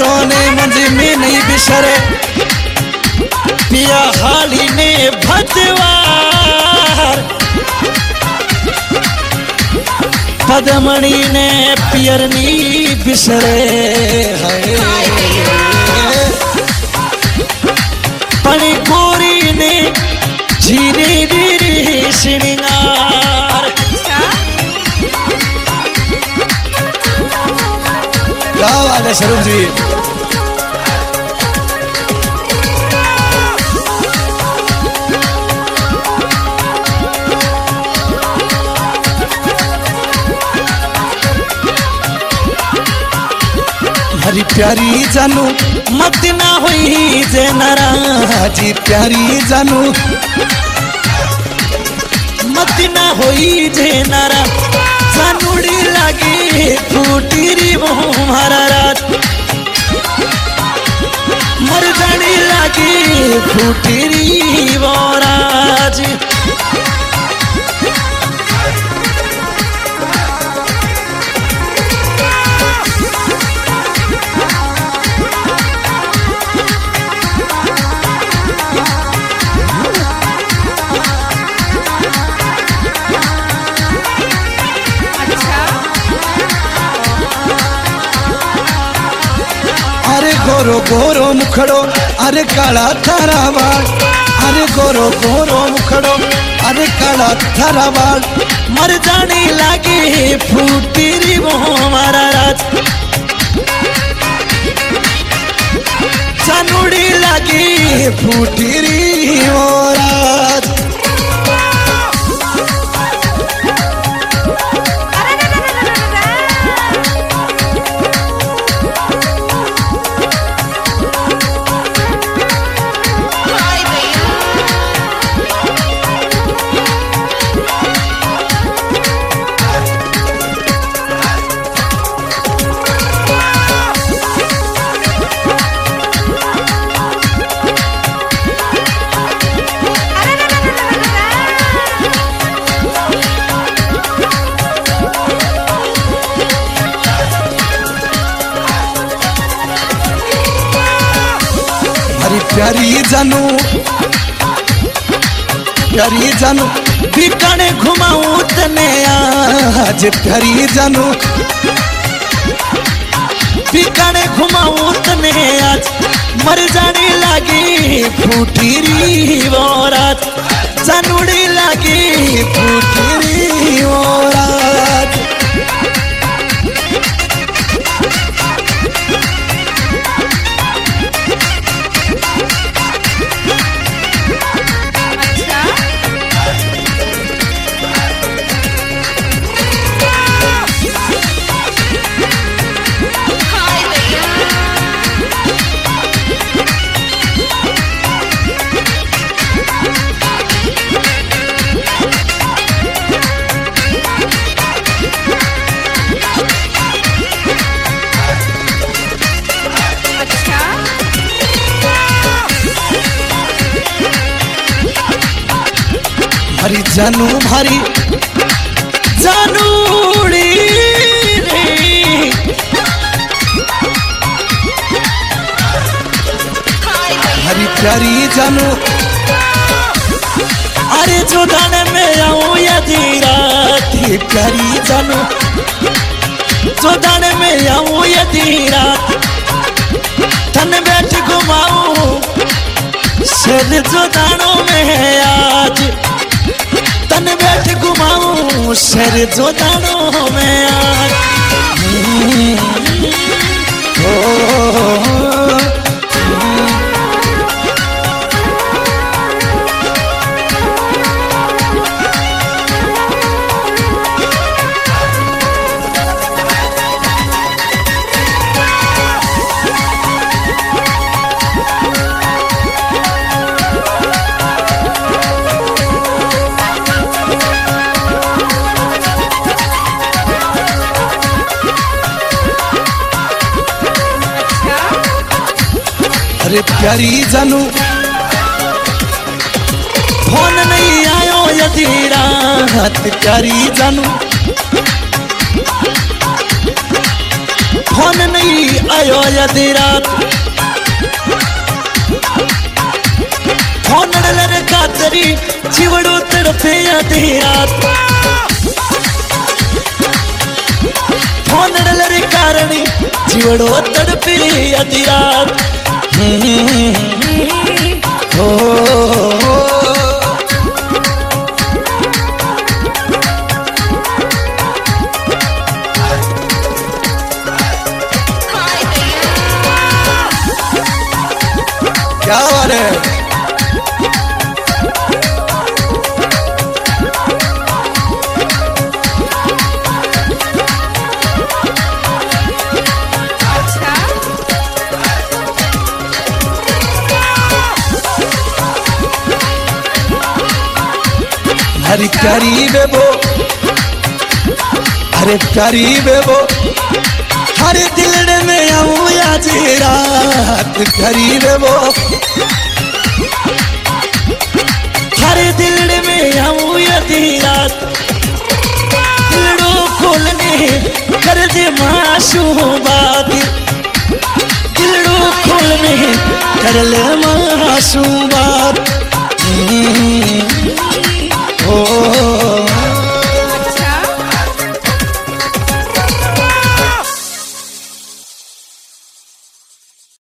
गोरो ने मंजी में नहीं बिसरे पिया हाली ने भजवार पदमणि ने पियरनी बिसरे है पणी गोरी ने जीरे रे श्रृंगार क्या बात है स्वरूप जी हरी प्यारी जानू मत ना हुई जे नाराजी प्यारी जानू मत ना हुई जे नारा जानूड़ी लागी फूटी री वो हमारा रात मर जाने लागी फूटी री वो राज गोरो गोरो मुखड़ो अरे काला थारा बाल अरे गोरो गोरो मुखड़ो अरे काला थारा बाल मर जाने लागे फूटी री वो हमारा राज जानूड़ी लागे फूटी री वो राज प्यारी जानू बिकाने घुमाऊं तने आज प्यारी जानू बिकाने घुमाऊं तने आज मर जाने लागी फूटी री वो रात जानूड़ी लागी फूटी री वो रात हरी जानू भारी जानूड़ी रे हरी प्यारी जानू अरे जो गाने में आऊं यदि रात प्यारी जानू जो गाने में आऊं यदि रात तन बैठ घुमाऊं सिर जो दानों में आज तन बैठ घुमाऊं सर जो दानों में आज अरे प्यारी जानू फोन नहीं आयो यदि रात प्यारी जानू फोन नहीं आयो आधी रात फोन रे खातरी जीवड़ो तड़पे आधी रात फोन रे कारणी जीवड़ो तड़पे आधी रात हो क्या बात है अरे प्यारी बेबो अरे प्यारी बेबो हरे दिलड़े में आऊं आज रात प्यारी बेबो हरे दिलड़े में आऊं आज रात दिलड़ो खोलने कर दे मासूम बात दिलड़ो खोलने कर ले मासूम बात ओ